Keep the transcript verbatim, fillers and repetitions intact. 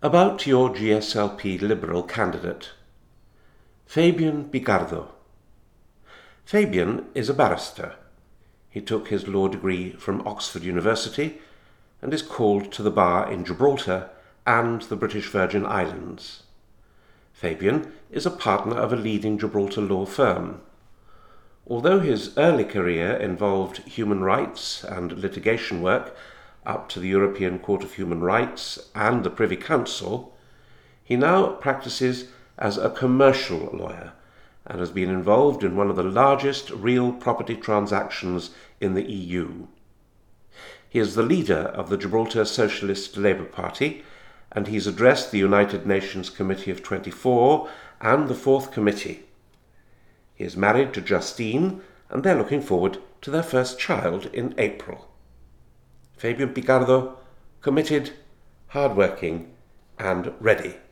About your G S L P Liberal candidate. Fabian Picardo. Fabian is a barrister. He took his law degree from Oxford University and is called to the bar in Gibraltar and the British Virgin Islands. Fabian is a partner of a leading Gibraltar law firm. Although his early career involved human rights and litigation work up to the European Court of Human Rights and the Privy Council, he now practices as a commercial lawyer and has been involved in one of the largest real property transactions in the E U. He is the leader of the Gibraltar Socialist Labour Party, and he's addressed the United Nations Committee of twenty-four and the Fourth Committee. He is married to Justine, and they're looking forward to their first child in April. Fabian Picardo, committed, hard-working, and ready.